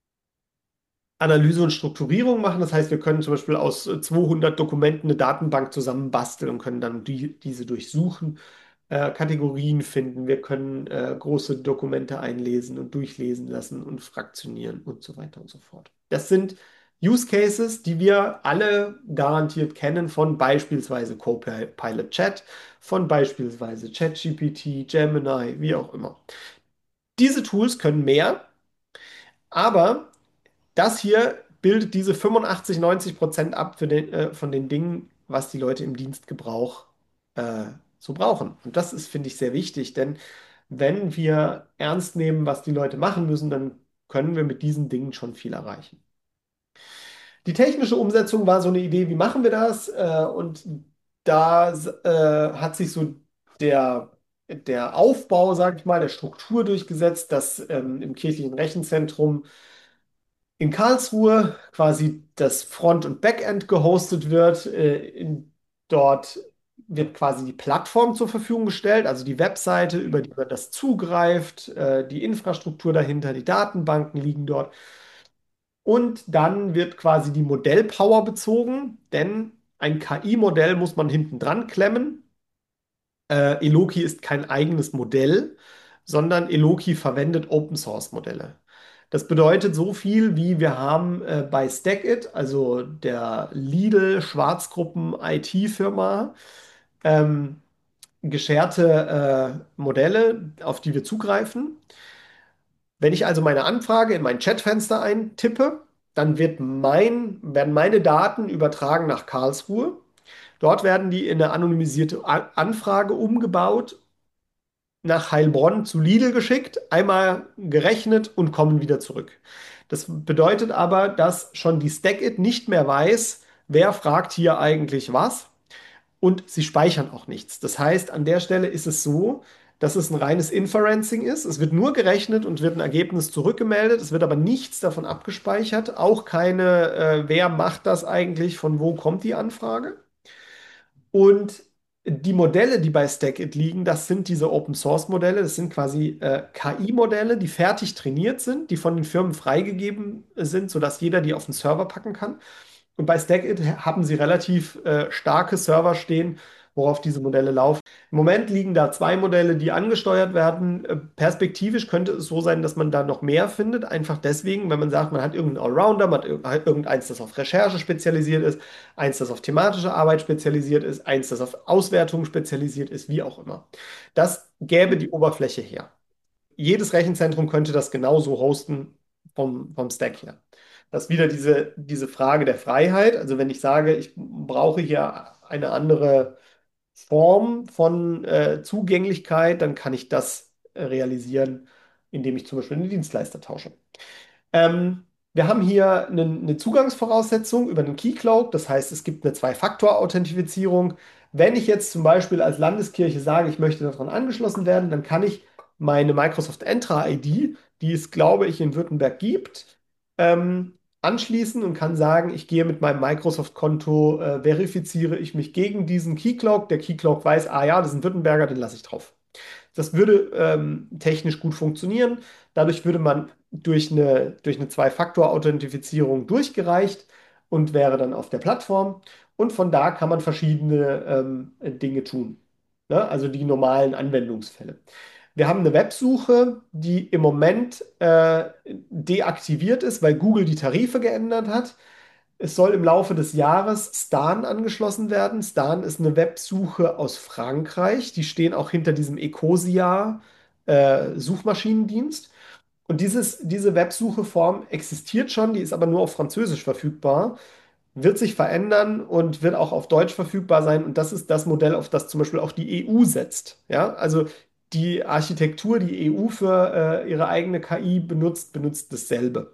Analyse und Strukturierung machen. Das heißt, wir können zum Beispiel aus äh, zweihundert Dokumenten eine Datenbank zusammenbasteln und können dann die, diese durchsuchen, äh, Kategorien finden. Wir können äh, große Dokumente einlesen und durchlesen lassen und fraktionieren und so weiter und so fort. Das sind Use Cases, die wir alle garantiert kennen von beispielsweise Copilot Chat, von beispielsweise ChatGPT, Gemini, wie auch immer. Diese Tools können mehr, aber das hier bildet diese fünfundachtzig, neunzig Prozent ab für den, äh, von den Dingen, was die Leute im Dienstgebrauch äh, so brauchen. Und das ist, finde ich, sehr wichtig, denn wenn wir ernst nehmen, was die Leute machen müssen, dann können wir mit diesen Dingen schon viel erreichen. Die technische Umsetzung war so eine Idee, wie machen wir das? Äh, und da äh, hat sich so der, der Aufbau, sage ich mal, der Struktur durchgesetzt, dass ähm, im kirchlichen Rechenzentrum in Karlsruhe quasi das Front- und Backend gehostet wird. Äh, in, dort wird quasi die Plattform zur Verfügung gestellt, also die Webseite, über die man das zugreift, äh, die Infrastruktur dahinter, die Datenbanken liegen dort. Und dann wird quasi die Modellpower bezogen, denn ein K I-Modell muss man hinten dran klemmen. Äh, Eloki ist kein eigenes Modell, sondern Eloki verwendet Open Source Modelle. Das bedeutet so viel wie wir haben äh, bei StackIt, also der Lidl Schwarzgruppen I T-Firma, ähm, gescherte äh, Modelle, auf die wir zugreifen. Wenn ich also meine Anfrage in mein Chatfenster eintippe, dann wird mein, werden meine Daten übertragen nach Karlsruhe. Dort werden die in eine anonymisierte A- Anfrage umgebaut, nach Heilbronn zu Lidl geschickt, einmal gerechnet und kommen wieder zurück. Das bedeutet aber, dass schon die Stackit nicht mehr weiß, wer fragt hier eigentlich was, und sie speichern auch nichts. Das heißt, an der Stelle ist es so, dass es ein reines Inferencing ist. Es wird nur gerechnet und wird ein Ergebnis zurückgemeldet. Es wird aber nichts davon abgespeichert. Auch keine, äh, wer macht das eigentlich, von wo kommt die Anfrage. Und die Modelle, die bei StackIt liegen, das sind diese Open Source Modelle. Das sind quasi äh, K I-Modelle, die fertig trainiert sind, die von den Firmen freigegeben sind, sodass jeder die auf den Server packen kann. Und bei StackIt haben sie relativ äh, starke Server stehen, worauf diese Modelle laufen. Im Moment liegen da zwei Modelle, die angesteuert werden. Äh, Perspektivisch könnte es so sein, dass man da noch mehr findet. Einfach deswegen, wenn man sagt, man hat irgendeinen Allrounder, man hat irg- hat irgendeins, das auf Recherche spezialisiert ist, eins, das auf thematische Arbeit spezialisiert ist, eins, das auf Auswertung spezialisiert ist, wie auch immer. Das gäbe die Oberfläche her. Jedes Rechenzentrum könnte das genauso hosten vom, vom Stack her. Das ist wieder diese, diese Frage der Freiheit. Also wenn ich sage, ich brauche hier eine andere Form von äh, Zugänglichkeit, dann kann ich das äh, realisieren, indem ich zum Beispiel einen Dienstleister tausche. Ähm, Wir haben hier eine, eine Zugangsvoraussetzung über einen Keycloak. Das heißt, es gibt eine Zwei-Faktor-Authentifizierung. Wenn ich jetzt zum Beispiel als Landeskirche sage, ich möchte daran angeschlossen werden, dann kann ich meine Microsoft Entra I D, die es, glaube ich, in Württemberg gibt, ähm, anschließen und kann sagen, ich gehe mit meinem Microsoft-Konto, äh, verifiziere ich mich gegen diesen Keycloak. Der Keycloak weiß, ah ja, das ist ein Württemberger, den lasse ich drauf. Das würde ähm, technisch gut funktionieren. Dadurch würde man durch eine, durch eine Zwei-Faktor-Authentifizierung durchgereicht und wäre dann auf der Plattform. Und von da kann man verschiedene ähm, Dinge tun. Ne? Also die normalen Anwendungsfälle. Wir haben eine Websuche, die im Moment äh, deaktiviert ist, weil Google die Tarife geändert hat. Es soll im Laufe des Jahres Stan angeschlossen werden. Stan ist eine Websuche aus Frankreich. Die stehen auch hinter diesem Ecosia äh, Suchmaschinendienst. Und dieses, diese Websucheform existiert schon, die ist aber nur auf Französisch verfügbar, wird sich verändern und wird auch auf Deutsch verfügbar sein. Und das ist das Modell, auf das zum Beispiel auch die E U setzt. Ja, also die Architektur, die E U für äh, ihre eigene K I benutzt, benutzt dasselbe.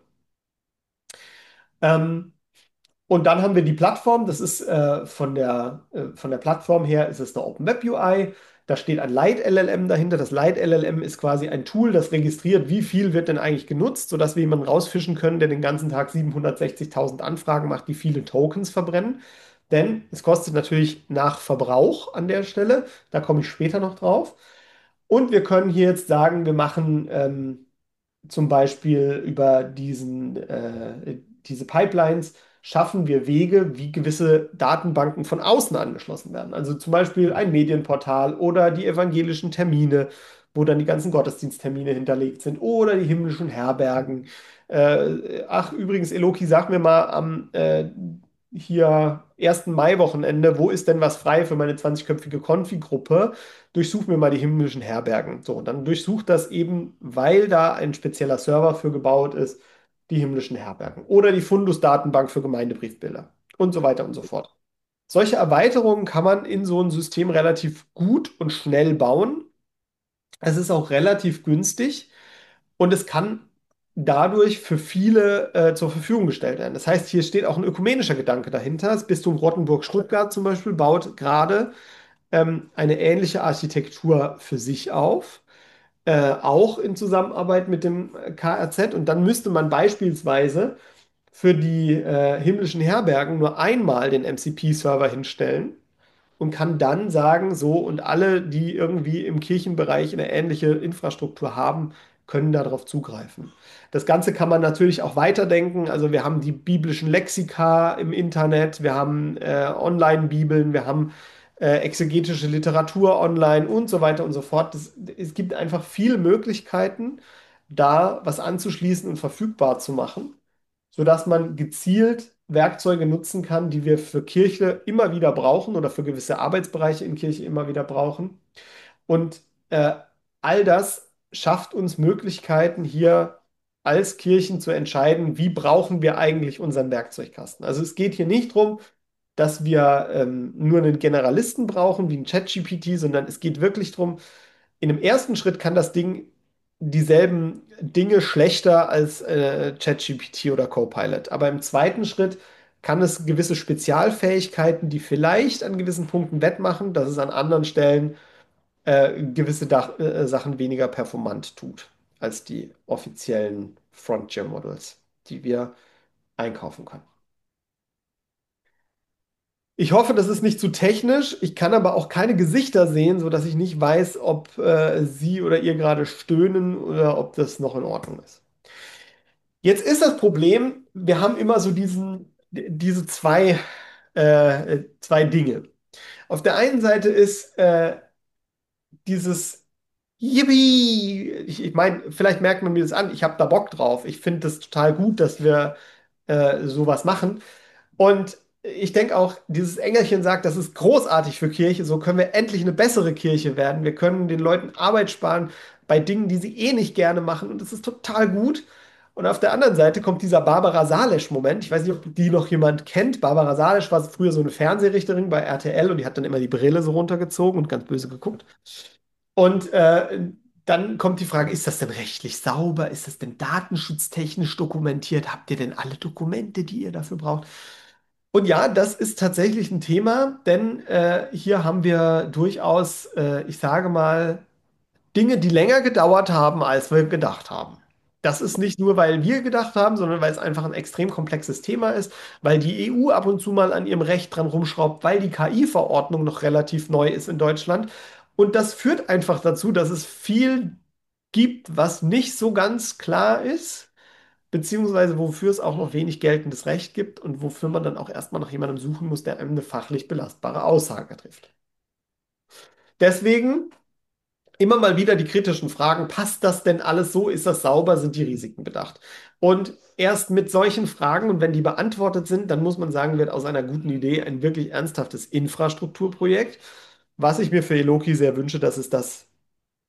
Ähm, und dann haben wir die Plattform. Das ist äh, von der, äh, von der Plattform her ist es eine Open Web U I. Da steht ein Light L L M dahinter. Das Light L L M ist quasi ein Tool, das registriert, wie viel wird denn eigentlich genutzt, sodass wir jemanden rausfischen können, der den ganzen Tag siebenhundertsechzigtausend Anfragen macht, die viele Tokens verbrennen. Denn es kostet natürlich nach Verbrauch an der Stelle. Da komme ich später noch drauf. Und wir können hier jetzt sagen, wir machen ähm, zum Beispiel über diesen, äh, diese Pipelines schaffen wir Wege, wie gewisse Datenbanken von außen angeschlossen werden. Also zum Beispiel ein Medienportal oder die evangelischen Termine, wo dann die ganzen Gottesdiensttermine hinterlegt sind oder die himmlischen Herbergen. Äh, ach, übrigens, Eloki, sag mir mal am äh, hier ersten Mai-Wochenende, wo ist denn was frei für meine zwanzig-köpfige Konfi-Gruppe? Durchsuch mir mal die himmlischen Herbergen. So, und dann durchsucht das eben, weil da ein spezieller Server für gebaut ist, die himmlischen Herbergen. Oder die Fundus-Datenbank für Gemeindebriefbilder und so weiter und so fort. Solche Erweiterungen kann man in so ein System relativ gut und schnell bauen. Es ist auch relativ günstig und es kann dadurch für viele äh, zur Verfügung gestellt werden. Das heißt, hier steht auch ein ökumenischer Gedanke dahinter. Das Bistum Rottenburg-Stuttgart zum Beispiel baut gerade ähm, eine ähnliche Architektur für sich auf, äh, auch in Zusammenarbeit mit dem K R Z. Und dann müsste man beispielsweise für die äh, himmlischen Herbergen nur einmal den M C P-Server hinstellen und kann dann sagen, so, und alle, die irgendwie im Kirchenbereich eine ähnliche Infrastruktur haben, können darauf zugreifen. Das Ganze kann man natürlich auch weiterdenken. Also wir haben die biblischen Lexika im Internet, wir haben äh, Online-Bibeln, wir haben äh, exegetische Literatur online und so weiter und so fort. Das, es gibt einfach viele Möglichkeiten, da was anzuschließen und verfügbar zu machen, sodass man gezielt Werkzeuge nutzen kann, die wir für Kirche immer wieder brauchen oder für gewisse Arbeitsbereiche in Kirche immer wieder brauchen. Und äh, all das schafft uns Möglichkeiten, hier als Kirchen zu entscheiden, wie brauchen wir eigentlich unseren Werkzeugkasten. Also es geht hier nicht darum, dass wir ähm, nur einen Generalisten brauchen, wie ein ChatGPT, sondern es geht wirklich darum, in dem ersten Schritt kann das Ding dieselben Dinge schlechter als äh, ChatGPT oder Copilot. Aber im zweiten Schritt kann es gewisse Spezialfähigkeiten, die vielleicht an gewissen Punkten wettmachen, dass es an anderen Stellen äh, gewisse Dach, äh, Sachen weniger performant tut als die offiziellen Frontier Models, die wir einkaufen können. Ich hoffe, das ist nicht zu technisch. Ich kann aber auch keine Gesichter sehen, sodass ich nicht weiß, ob äh, Sie oder ihr gerade stöhnen oder ob das noch in Ordnung ist. Jetzt ist das Problem, wir haben immer so diesen, diese zwei, äh, zwei Dinge. Auf der einen Seite ist äh, dieses Yippie, ich, ich meine, vielleicht merkt man mir das an, ich habe da Bock drauf. Ich finde das total gut, dass wir äh, sowas machen. Und ich denke auch, dieses Engelchen sagt, das ist großartig für Kirche, so können wir endlich eine bessere Kirche werden. Wir können den Leuten Arbeit sparen bei Dingen, die sie eh nicht gerne machen und das ist total gut. Und auf der anderen Seite kommt dieser Barbara Salesch-Moment. Ich weiß nicht, ob die noch jemand kennt. Barbara Salesch war früher so eine Fernsehrichterin bei R T L und die hat dann immer die Brille so runtergezogen und ganz böse geguckt. Und äh, dann kommt die Frage, ist das denn rechtlich sauber? Ist das denn datenschutztechnisch dokumentiert? Habt ihr denn alle Dokumente, die ihr dafür braucht? Und ja, das ist tatsächlich ein Thema, denn äh, hier haben wir durchaus, äh, ich sage mal, Dinge, die länger gedauert haben, als wir gedacht haben. Das ist nicht nur, weil wir gedacht haben, sondern weil es einfach ein extrem komplexes Thema ist, weil die E U ab und zu mal an ihrem Recht dran rumschraubt, weil die K I-Verordnung noch relativ neu ist in Deutschland. Und das führt einfach dazu, dass es viel gibt, was nicht so ganz klar ist, beziehungsweise wofür es auch noch wenig geltendes Recht gibt und wofür man dann auch erstmal nach jemandem suchen muss, der einem eine fachlich belastbare Aussage trifft. Deswegen immer mal wieder die kritischen Fragen, passt das denn alles so? Ist das sauber? Sind die Risiken bedacht? Und erst mit solchen Fragen und wenn die beantwortet sind, dann muss man sagen, wird aus einer guten Idee ein wirklich ernsthaftes Infrastrukturprojekt, was ich mir für Eloki sehr wünsche, dass es das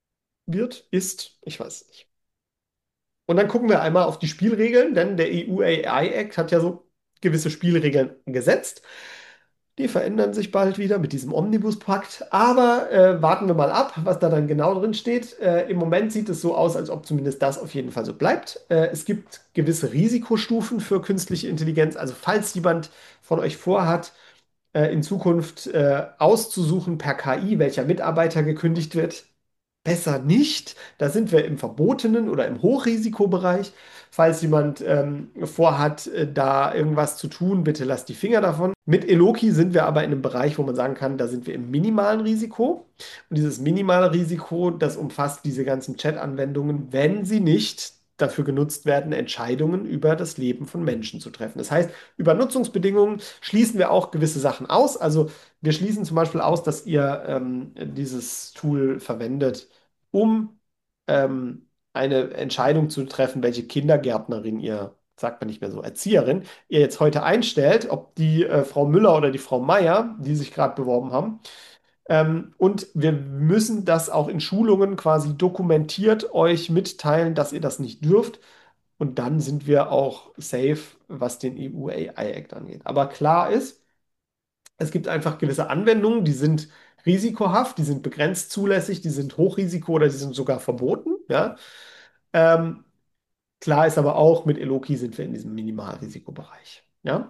wird, ist, ich weiß es nicht. Und dann gucken wir einmal auf die Spielregeln, denn der E U A I Act hat ja so gewisse Spielregeln gesetzt. Die verändern sich bald wieder mit diesem Omnibuspakt. Aber äh, warten wir mal ab, was da dann genau drin steht. Äh, im Moment sieht es so aus, als ob zumindest das auf jeden Fall so bleibt. Äh, es gibt gewisse Risikostufen für künstliche Intelligenz. Also falls jemand von euch vorhat, äh, in Zukunft äh, auszusuchen per K I, welcher Mitarbeiter gekündigt wird, besser nicht. Da sind wir im verbotenen oder im Hochrisikobereich. Falls jemand ähm, vorhat, äh, da irgendwas zu tun, bitte lasst die Finger davon. Mit Eloki sind wir aber in einem Bereich, wo man sagen kann, da sind wir im minimalen Risiko. Und dieses minimale Risiko, das umfasst diese ganzen Chat-Anwendungen, wenn sie nicht dafür genutzt werden, Entscheidungen über das Leben von Menschen zu treffen. Das heißt, über Nutzungsbedingungen schließen wir auch gewisse Sachen aus. Also wir schließen zum Beispiel aus, dass ihr ähm, dieses Tool verwendet, um ähm, eine Entscheidung zu treffen, welche Kindergärtnerin ihr, sagt man nicht mehr so, Erzieherin, ihr jetzt heute einstellt, ob die äh, Frau Müller oder die Frau Meier, die sich gerade beworben haben. Ähm, und wir müssen das auch in Schulungen quasi dokumentiert euch mitteilen, dass ihr das nicht dürft. Und dann sind wir auch safe, was den E U A I Act angeht. Aber klar ist, es gibt einfach gewisse Anwendungen, die sind risikohaft, die sind begrenzt zulässig, die sind Hochrisiko oder die sind sogar verboten. Ja? Ähm, klar ist aber auch, mit Eloki sind wir in diesem Minimalrisikobereich. Ja?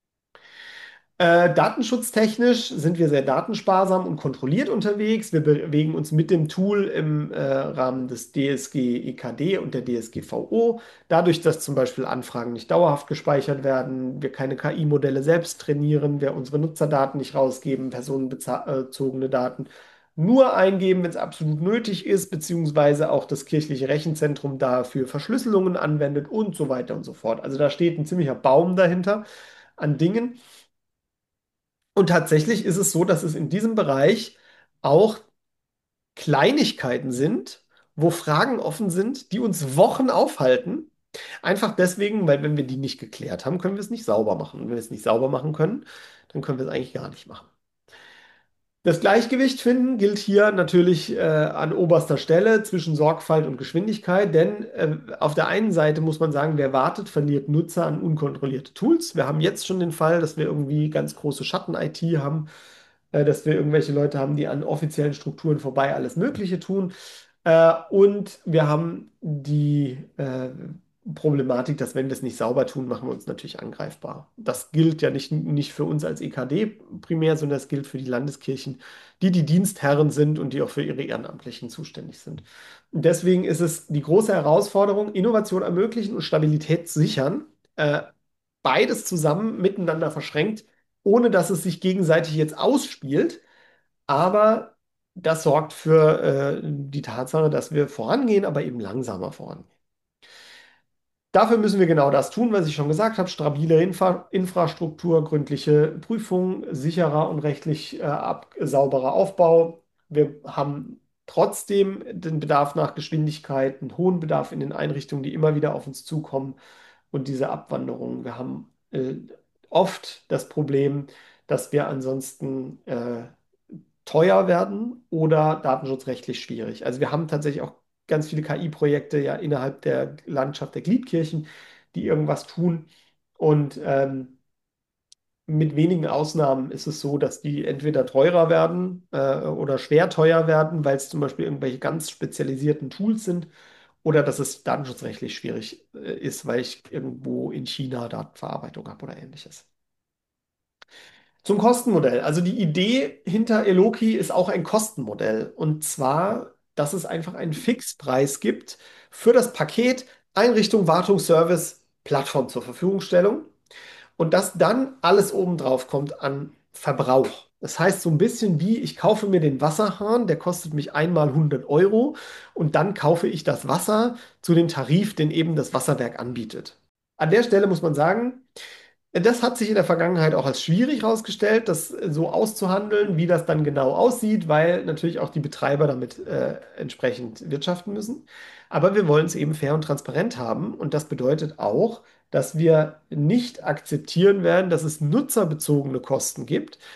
Äh, datenschutztechnisch sind wir sehr datensparsam und kontrolliert unterwegs. Wir bewegen uns mit dem Tool im äh, Rahmen des D S G E K D und der D S G V O. Dadurch, dass zum Beispiel Anfragen nicht dauerhaft gespeichert werden, wir keine K I-Modelle selbst trainieren, wir unsere Nutzerdaten nicht rausgeben, personenbezogene Daten nur eingeben, wenn es absolut nötig ist, beziehungsweise auch das kirchliche Rechenzentrum dafür Verschlüsselungen anwendet und so weiter und so fort. Also da steht ein ziemlicher Baum dahinter an Dingen. Und tatsächlich ist es so, dass es in diesem Bereich auch Kleinigkeiten sind, wo Fragen offen sind, die uns Wochen aufhalten. Einfach deswegen, weil wenn wir die nicht geklärt haben, können wir es nicht sauber machen. Und wenn wir es nicht sauber machen können, dann können wir es eigentlich gar nicht machen. Das Gleichgewicht finden gilt hier natürlich äh, an oberster Stelle zwischen Sorgfalt und Geschwindigkeit, denn äh, auf der einen Seite muss man sagen, wer wartet, verliert Nutzer an unkontrollierte Tools. Wir haben jetzt schon den Fall, dass wir irgendwie ganz große Schatten-I T haben, äh, dass wir irgendwelche Leute haben, die an offiziellen Strukturen vorbei alles Mögliche tun. Äh, und wir haben die äh, Problematik, dass wenn wir es nicht sauber tun, machen wir uns natürlich angreifbar. Das gilt ja nicht, nicht für uns als E K D primär, sondern das gilt für die Landeskirchen, die die Dienstherren sind und die auch für ihre Ehrenamtlichen zuständig sind. Und deswegen ist es die große Herausforderung, Innovation ermöglichen und Stabilität sichern, äh, beides zusammen miteinander verschränkt, ohne dass es sich gegenseitig jetzt ausspielt. Aber das sorgt für äh, die Tatsache, dass wir vorangehen, aber eben langsamer vorangehen. Dafür müssen wir genau das tun, was ich schon gesagt habe: stabile Infra Infrastruktur, gründliche Prüfung, sicherer und rechtlich äh, ab sauberer Aufbau. Wir haben trotzdem den Bedarf nach Geschwindigkeit, einen hohen Bedarf in den Einrichtungen, die immer wieder auf uns zukommen und diese Abwanderung. Wir haben äh, oft das Problem, dass wir ansonsten äh, teuer werden oder datenschutzrechtlich schwierig. Also wir haben tatsächlich auch ganz viele K I-Projekte ja innerhalb der Landschaft der Gliedkirchen, die irgendwas tun. Und ähm, mit wenigen Ausnahmen ist es so, dass die entweder teurer werden äh, oder schwer teuer werden, weil es zum Beispiel irgendwelche ganz spezialisierten Tools sind, oder dass es datenschutzrechtlich schwierig äh, ist, weil ich irgendwo in China Datenverarbeitung habe oder ähnliches. Zum Kostenmodell. Also die Idee hinter Eloki ist auch ein Kostenmodell. Und zwar, dass es einfach einen Fixpreis gibt für das Paket Einrichtung, Wartung, Service, Plattform zur Verfügungstellung. Und dass dann alles obendrauf kommt an Verbrauch. Das heißt so ein bisschen wie, ich kaufe mir den Wasserhahn, der kostet mich einmal hundert Euro und dann kaufe ich das Wasser zu dem Tarif, den eben das Wasserwerk anbietet. An der Stelle muss man sagen, das hat sich in der Vergangenheit auch als schwierig herausgestellt, das so auszuhandeln, wie das dann genau aussieht, weil natürlich auch die Betreiber damit äh, entsprechend wirtschaften müssen. Aber wir wollen es eben fair und transparent haben, und das bedeutet auch, dass wir nicht akzeptieren werden, dass es nutzerbezogene Kosten gibt,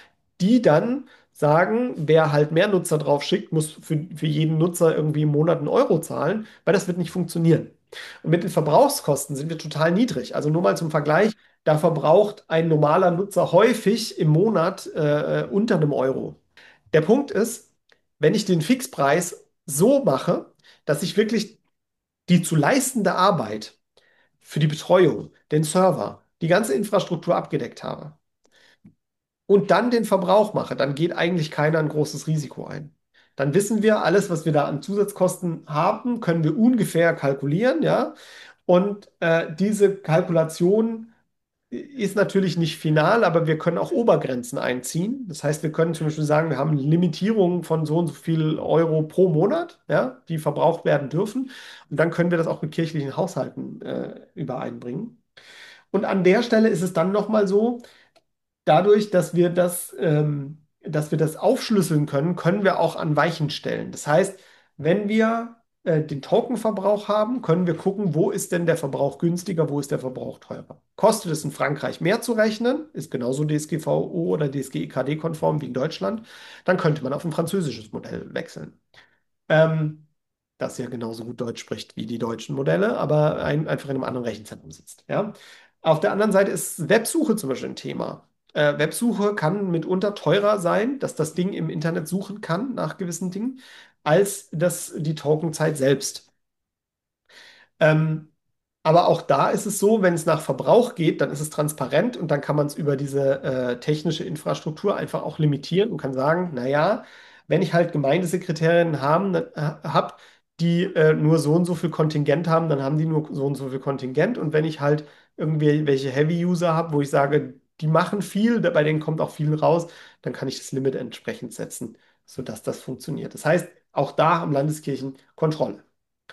die dann sagen, wer halt mehr Nutzer drauf schickt, muss für, für jeden Nutzer irgendwie im Monat einen Euro zahlen, weil das wird nicht funktionieren. Und mit den Verbrauchskosten sind wir total niedrig. Also nur mal zum Vergleich, da verbraucht ein normaler Nutzer häufig im Monat äh, unter einem Euro. Der Punkt ist, wenn ich den Fixpreis so mache, dass ich wirklich die zu leistende Arbeit für die Betreuung, den Server, die ganze Infrastruktur abgedeckt habe und dann den Verbrauch mache, dann geht eigentlich keiner ein großes Risiko ein. Dann wissen wir, alles, was wir da an Zusatzkosten haben, können wir ungefähr kalkulieren, ja. Und äh, diese Kalkulation ist natürlich nicht final, aber wir können auch Obergrenzen einziehen. Das heißt, wir können zum Beispiel sagen, wir haben Limitierungen von so und so viel Euro pro Monat, ja, die verbraucht werden dürfen. Und dann können wir das auch mit kirchlichen Haushalten äh, übereinbringen. Und an der Stelle ist es dann nochmal so, dadurch, dass wir das, ähm, dass wir das aufschlüsseln können, können wir auch an Weichen stellen. Das heißt, wenn wir äh, den Tokenverbrauch haben, können wir gucken, wo ist denn der Verbrauch günstiger, wo ist der Verbrauch teurer. Kostet es in Frankreich mehr zu rechnen, ist genauso D S G V O oder D S G E K D-konform wie in Deutschland, dann könnte man auf ein französisches Modell wechseln. Ähm, das ja genauso gut Deutsch spricht wie die deutschen Modelle, aber ein, einfach in einem anderen Rechenzentrum sitzt. Ja? Auf der anderen Seite ist Websuche zum Beispiel ein Thema. Äh, Websuche kann mitunter teurer sein, dass das Ding im Internet suchen kann nach gewissen Dingen, als das, die Tokenzeit selbst. Ähm, aber auch da ist es so, wenn es nach Verbrauch geht, dann ist es transparent und dann kann man es über diese äh, technische Infrastruktur einfach auch limitieren und kann sagen, naja, wenn ich halt Gemeindesekretärinnen haben, dann, äh, hab, die äh, nur so und so viel Kontingent haben, dann haben die nur so und so viel Kontingent. Und wenn ich halt irgendwie welche Heavy-User habe, wo ich sage, die machen viel, da- bei denen kommt auch viel raus, dann kann ich das Limit entsprechend setzen, sodass das funktioniert. Das heißt, auch da haben Landeskirchen Kontrolle.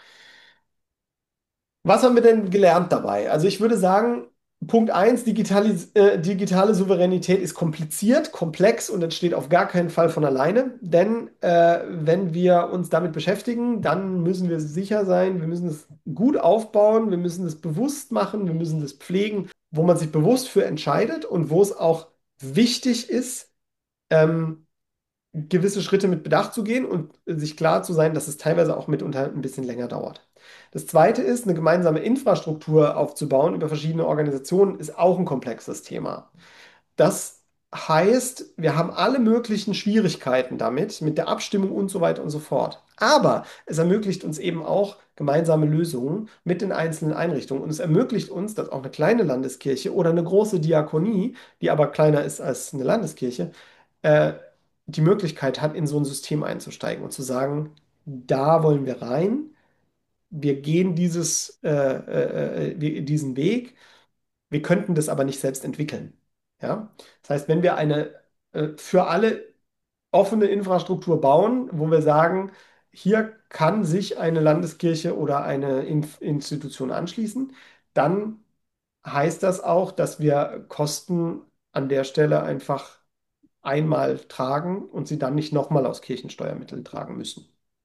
Was haben wir denn gelernt dabei? Also ich würde sagen, Punkt eins: digitale, äh, digitale Souveränität ist kompliziert, komplex und entsteht auf gar keinen Fall von alleine. Denn äh, wenn wir uns damit beschäftigen, dann müssen wir sicher sein, wir müssen es gut aufbauen, wir müssen es bewusst machen, wir müssen es pflegen, wo man sich bewusst für entscheidet und wo es auch wichtig ist, ähm, gewisse Schritte mit Bedacht zu gehen und sich klar zu sein, dass es teilweise auch mitunter ein bisschen länger dauert. Das zweite ist, eine gemeinsame Infrastruktur aufzubauen über verschiedene Organisationen, ist auch ein komplexes Thema. Das heißt, wir haben alle möglichen Schwierigkeiten damit, mit der Abstimmung und so weiter und so fort. Aber es ermöglicht uns eben auch gemeinsame Lösungen mit den einzelnen Einrichtungen. Und es ermöglicht uns, dass auch eine kleine Landeskirche oder eine große Diakonie, die aber kleiner ist als eine Landeskirche, äh, die Möglichkeit hat, in so ein System einzusteigen und zu sagen, da wollen wir rein, wir gehen dieses, äh, äh, äh, wir- diesen Weg, wir könnten das aber nicht selbst entwickeln. Ja? Das heißt, wenn wir eine äh, für alle offene Infrastruktur bauen, wo wir sagen, hier kann sich eine Landeskirche oder eine Inf Institution anschließen, dann heißt das auch, dass wir Kosten an der Stelle einfach einmal tragen und sie dann nicht nochmal aus Kirchensteuermitteln tragen müssen.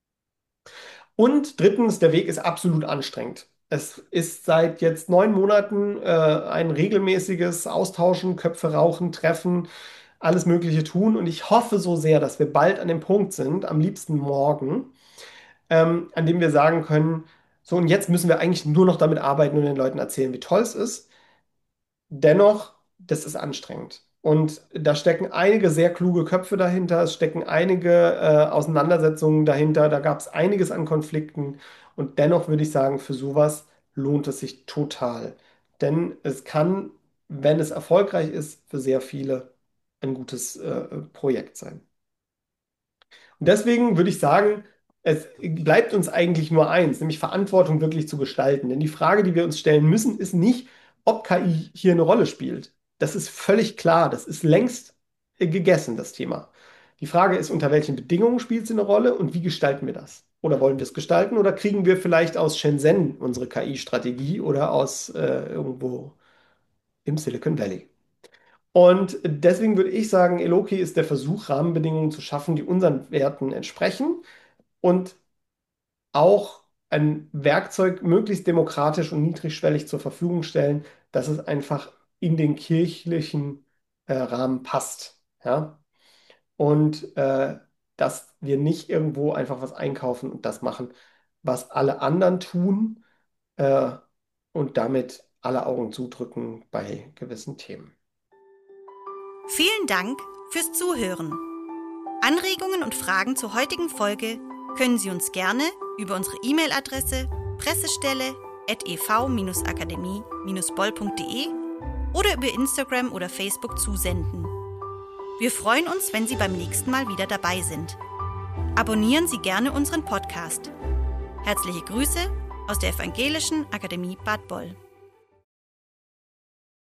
Und drittens, der Weg ist absolut anstrengend. Es ist seit jetzt neun Monaten äh, ein regelmäßiges Austauschen, Köpfe rauchen, Treffen, alles Mögliche tun. Und ich hoffe so sehr, dass wir bald an dem Punkt sind, am liebsten morgen, ähm, an dem wir sagen können, so und jetzt müssen wir eigentlich nur noch damit arbeiten und den Leuten erzählen, wie toll es ist. Dennoch, das ist anstrengend. Und da stecken einige sehr kluge Köpfe dahinter, es stecken einige äh, Auseinandersetzungen dahinter, da gab es einiges an Konflikten. Und dennoch würde ich sagen, für sowas lohnt es sich total. Denn es kann, wenn es erfolgreich ist, für sehr viele ein gutes äh, Projekt sein. Und deswegen würde ich sagen, es bleibt uns eigentlich nur eins, nämlich Verantwortung wirklich zu gestalten. Denn die Frage, die wir uns stellen müssen, ist nicht, ob K I hier eine Rolle spielt. Das ist völlig klar, das ist längst äh, gegessen, das Thema. Die Frage ist, unter welchen Bedingungen spielt sie eine Rolle und wie gestalten wir das? Oder wollen wir es gestalten oder kriegen wir vielleicht aus Shenzhen unsere K I-Strategie oder aus äh, irgendwo im Silicon Valley? Und deswegen würde ich sagen, Eloki ist der Versuch, Rahmenbedingungen zu schaffen, die unseren Werten entsprechen und auch ein Werkzeug möglichst demokratisch und niedrigschwellig zur Verfügung stellen, dass es einfach in den kirchlichen äh, Rahmen passt. Ja? und äh, dass wir nicht irgendwo einfach was einkaufen und das machen, was alle anderen tun äh, und damit alle Augen zudrücken bei gewissen Themen. Vielen Dank fürs Zuhören. Anregungen und Fragen zur heutigen Folge können Sie uns gerne über unsere E-Mail-Adresse pressestelle at e v akademie boll punkt de oder über Instagram oder Facebook zusenden. Wir freuen uns, wenn Sie beim nächsten Mal wieder dabei sind. Abonnieren Sie gerne unseren Podcast. Herzliche Grüße aus der Evangelischen Akademie Bad Boll.